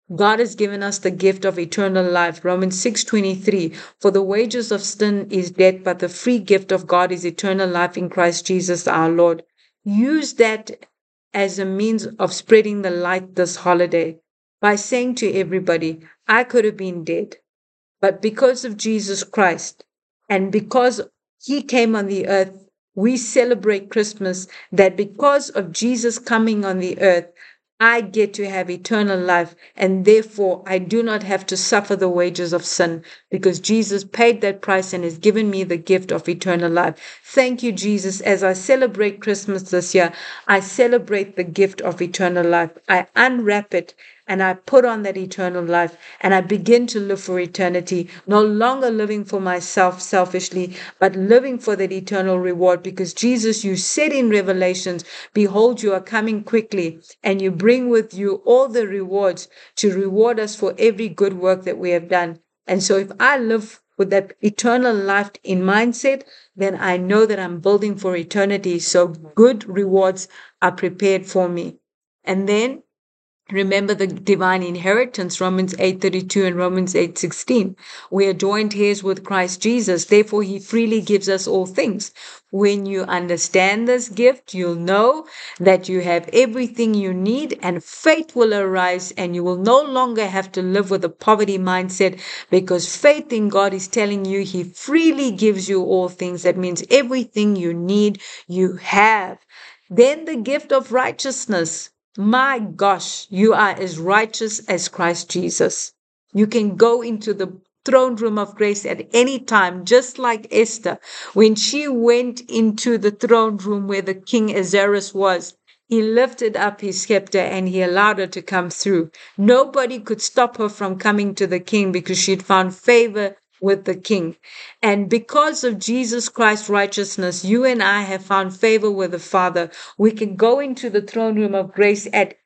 God has given us the gift of eternal life. Romans 6:23. For the wages of sin is death, but the free gift of God is eternal life in Christ Jesus our Lord. Use that as a means of spreading the light this holiday by saying to everybody, I could have been dead, but because of Jesus Christ and because he came on the earth, we celebrate Christmas, that because of Jesus coming on the earth, I get to have eternal life, and therefore I do not have to suffer the wages of sin because Jesus paid that price and has given me the gift of eternal life. Thank you, Jesus. As I celebrate Christmas this year, I celebrate the gift of eternal life. I unwrap it and I put on that eternal life and I begin to live for eternity, no longer living for myself selfishly, but living for that eternal reward. Because Jesus, you said in Revelations, behold, you are coming quickly and you bring with you all the rewards to reward us for every good work that we have done. And so if I live with that eternal life in mindset, then I know that I'm building for eternity. So good rewards are prepared for me. And then remember the divine inheritance, Romans 8:32 and Romans 8:16. We are joint heirs with Christ Jesus. Therefore, he freely gives us all things. When you understand this gift, you'll know that you have everything you need and faith will arise and you will no longer have to live with a poverty mindset because faith in God is telling you he freely gives you all things. That means everything you need, you have. Then the gift of righteousness. My gosh, you are as righteous as Christ Jesus. You can go into the throne room of grace at any time, just like Esther. When she went into the throne room where the king Ahasuerus was, he lifted up his scepter and he allowed her to come through. Nobody could stop her from coming to the king because she'd found favor with the king. And because of Jesus Christ's righteousness, you and I have found favor with the Father. We can go into the throne room of grace at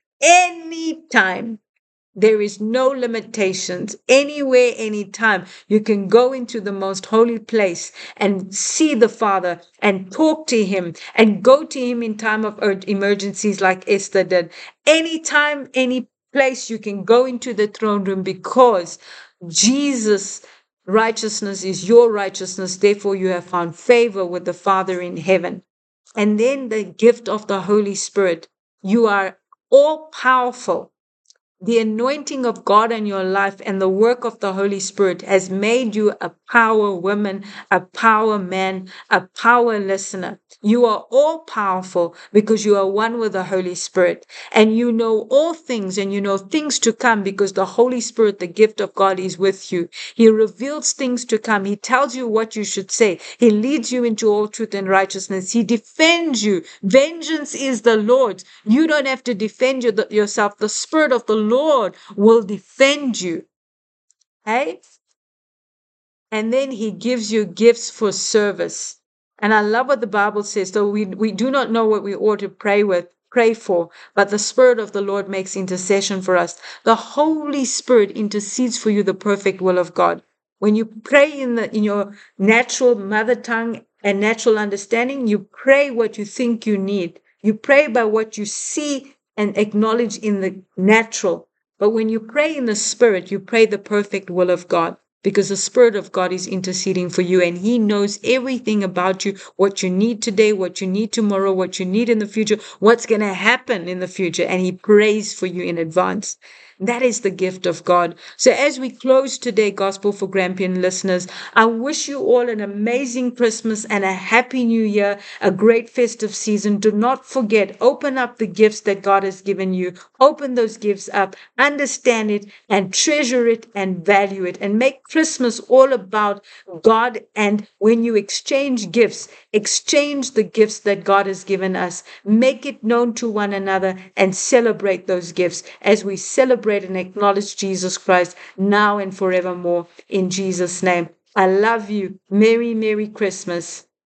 any time. There is no limitations. Anywhere, anytime. You can go into the most holy place and see the Father and talk to him and go to him in time of emergencies like Esther did. Anytime, any place you can go into the throne room because Jesus' righteousness is your righteousness. Therefore, you have found favor with the Father in heaven. And then the gift of the Holy Spirit. You are all powerful. The anointing of God in your life and the work of the Holy Spirit has made you a power woman, a power man, a power listener. You are all powerful because you are one with the Holy Spirit and you know all things and you know things to come because the Holy Spirit, the gift of God, is with you. He reveals things to come. He tells you what you should say. He leads you into all truth and righteousness. He defends you. Vengeance is the Lord's. You don't have to defend yourself. The Spirit of the Lord will defend you. Hey? And then he gives you gifts for service. And I love what the Bible says. So we do not know what we ought to pray for, but the Spirit of the Lord makes intercession for us. The Holy Spirit intercedes for you the perfect will of God. When you pray in your natural mother tongue and natural understanding, you pray what you think you need. You pray by what you see and acknowledge in the natural. But when you pray in the Spirit, you pray the perfect will of God because the Spirit of God is interceding for you and he knows everything about you, what you need today, what you need tomorrow, what you need in the future, what's going to happen in the future. And he prays for you in advance. That is the gift of God. So as we close today, Gospel for Grampian listeners, I wish you all an amazing Christmas and a happy new year, a great festive season. Do not forget, open up the gifts that God has given you. Open those gifts up, understand it and treasure it and value it and make Christmas all about God. And when you exchange gifts, exchange the gifts that God has given us. Make it known to one another and celebrate those gifts as we celebrate and acknowledge Jesus Christ now and forevermore in Jesus' name. I love you. Merry, Merry Christmas.